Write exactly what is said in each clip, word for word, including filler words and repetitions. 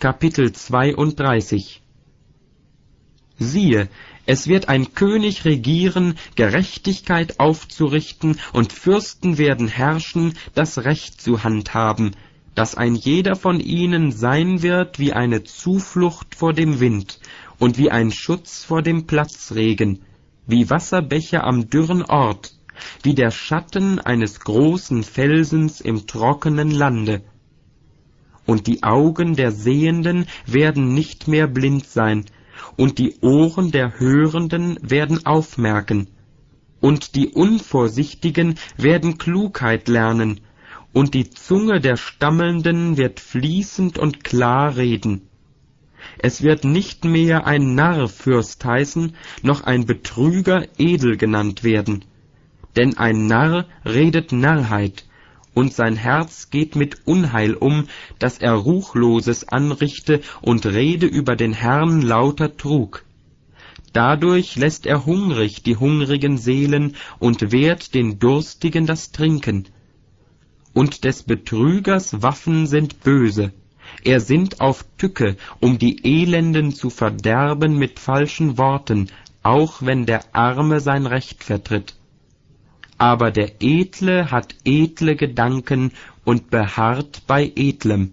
Kapitel zweiunddreißig. Siehe, es wird ein König regieren, Gerechtigkeit aufzurichten, und Fürsten werden herrschen, das Recht zu handhaben, dass ein jeder von ihnen sein wird wie eine Zuflucht vor dem Wind und wie ein Schutz vor dem Platzregen, wie Wasserbäche am dürren Ort, wie der Schatten eines großen Felsens im trockenen Lande. Und die Augen der Sehenden werden nicht mehr blind sein, und die Ohren der Hörenden werden aufmerken, und die Unvorsichtigen werden Klugheit lernen, und die Zunge der Stammelnden wird fließend und klar reden. Es wird nicht mehr ein Narrfürst heißen, noch ein Betrüger edel genannt werden. Denn ein Narr redet Narrheit, und sein Herz geht mit Unheil um, dass er Ruchloses anrichte und rede über den Herrn lauter Trug. Dadurch lässt er hungrig die hungrigen Seelen und wehrt den Durstigen das Trinken. Und des Betrügers Waffen sind böse, er sinnt auf Tücke, um die Elenden zu verderben mit falschen Worten, auch wenn der Arme sein Recht vertritt. Aber der Edle hat edle Gedanken und beharrt bei Edlem.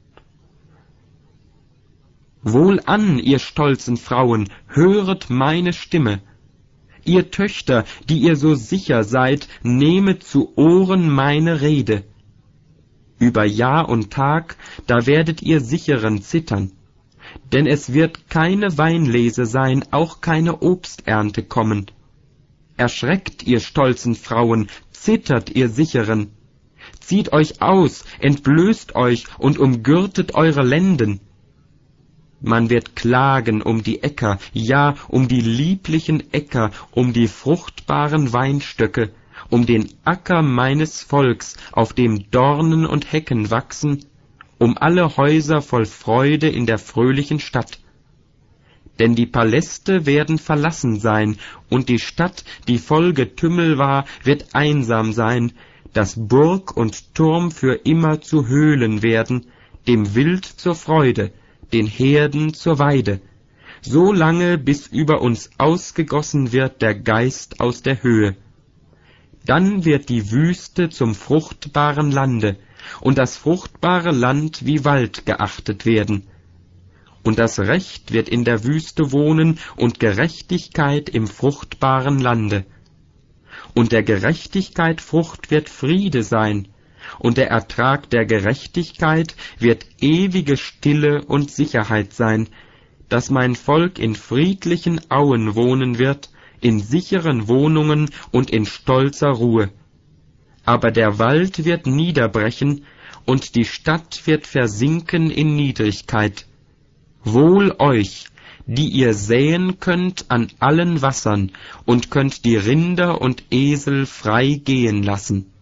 Wohlan, ihr stolzen Frauen, höret meine Stimme. Ihr Töchter, die ihr so sicher seid, nehmet zu Ohren meine Rede. Über Jahr und Tag, da werdet ihr sicheren zittern. Denn es wird keine Weinlese sein, auch keine Obsternte kommen. Erschreckt, ihr stolzen Frauen, zittert, ihr Sicheren. Zieht euch aus, entblößt euch und umgürtet eure Lenden. Man wird klagen um die Äcker, ja, um die lieblichen Äcker, um die fruchtbaren Weinstöcke, um den Acker meines Volks, auf dem Dornen und Hecken wachsen, um alle Häuser voll Freude in der fröhlichen Stadt. Denn die Paläste werden verlassen sein, und die Stadt, die voll Getümmel war, wird einsam sein, dass Burg und Turm für immer zu Höhlen werden, dem Wild zur Freude, den Herden zur Weide, so lange, bis über uns ausgegossen wird der Geist aus der Höhe. Dann wird die Wüste zum fruchtbaren Lande, und das fruchtbare Land wie Wald geachtet werden. Und das Recht wird in der Wüste wohnen und Gerechtigkeit im fruchtbaren Lande. Und der Gerechtigkeit Frucht wird Friede sein, und der Ertrag der Gerechtigkeit wird ewige Stille und Sicherheit sein, dass mein Volk in friedlichen Auen wohnen wird, in sicheren Wohnungen und in stolzer Ruhe. Aber der Wald wird niederbrechen, und die Stadt wird versinken in Niedrigkeit. Wohl euch, die ihr säen könnt an allen Wassern und könnt die Rinder und Esel frei gehen lassen.